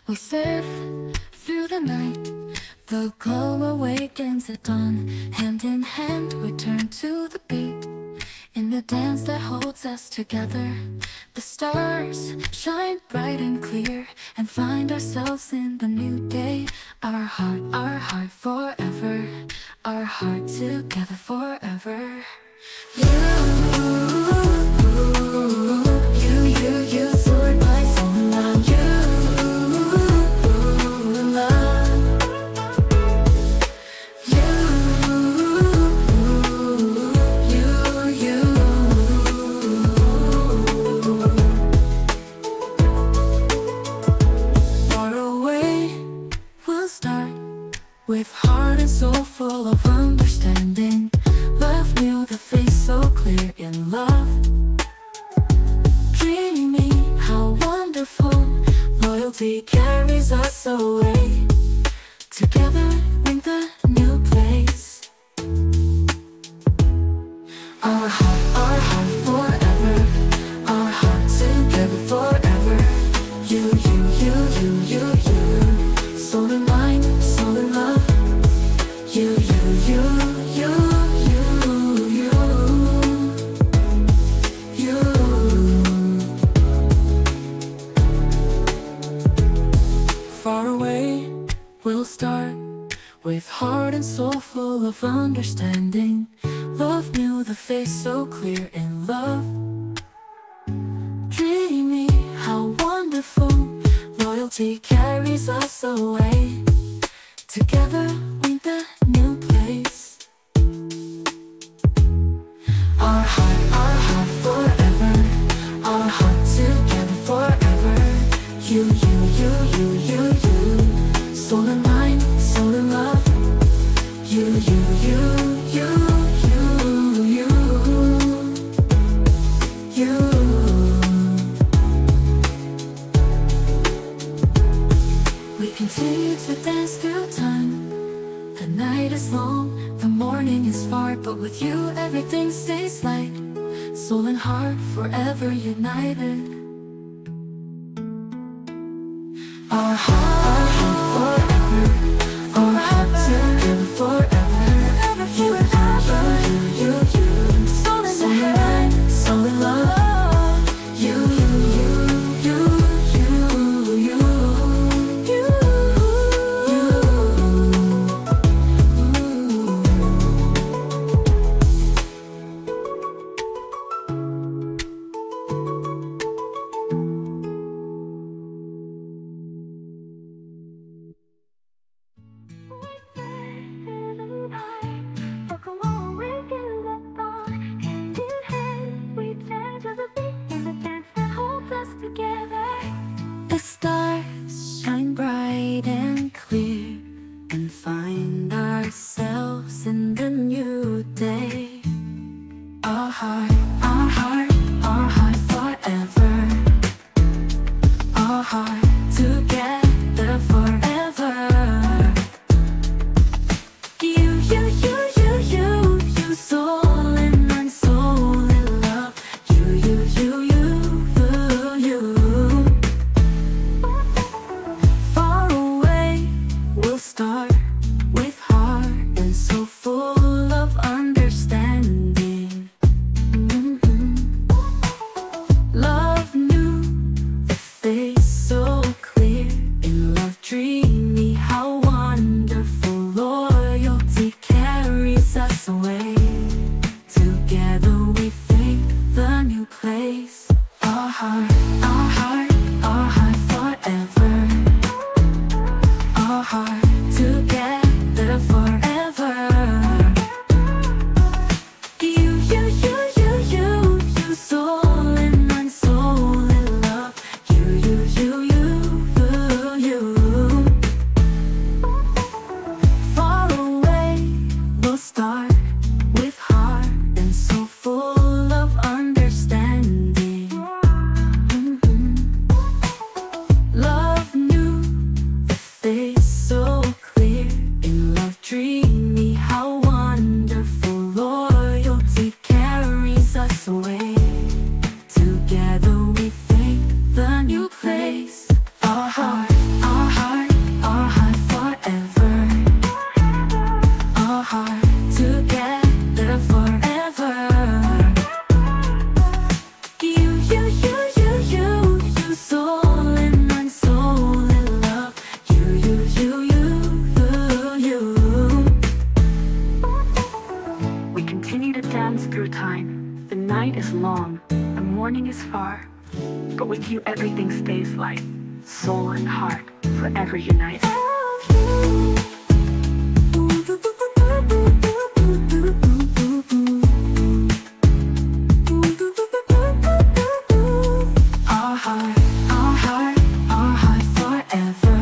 We surf through the night, the glow awakens at dawn. Hand in hand we turn to the beat, in the dance that holds us together. The stars shine bright and clear, and find ourselves in the new day. Our heart forever, our heart together forever. You, soared my soul now. With heart and soul full of understanding, love knew the face so clear in love. Dreamy, how wonderful, loyalty carries us away. Together in the new place. Our heart forever, our heart together forever. You, soul and mind, soul and love. You, far away, we'll start with heart and soul full of understanding. Love knew the face so clear in love. Dreamy, how wonderful, loyalty carries us away. Together in the new place. Our heart forever, our heart together forever. You, soul and mind, soul and love. You, we continue to dance through time. The night is long, the morning is far, but with you everything stays light. Soul and heart forever united. Our heart forever, our heart together forever. You, soul and mind, soul and love. You, the stars shine bright and clear, and find ourselves in the new day. Our heart forever, our heart together forever. You, soul and mind, soul and love. You. Far away, we'll start with heart and soul full of understanding. Love knew the face so clear in love dream. with you everything stays light. Soul and heart forever united. Our heart forever.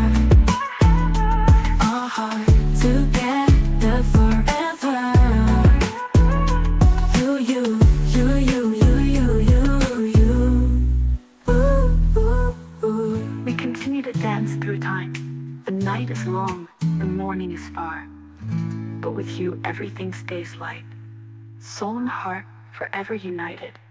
Our heart together forever. You. We continue to dance through time. The night is long, the morning is far. But with you everything stays light. Soul and heart forever united.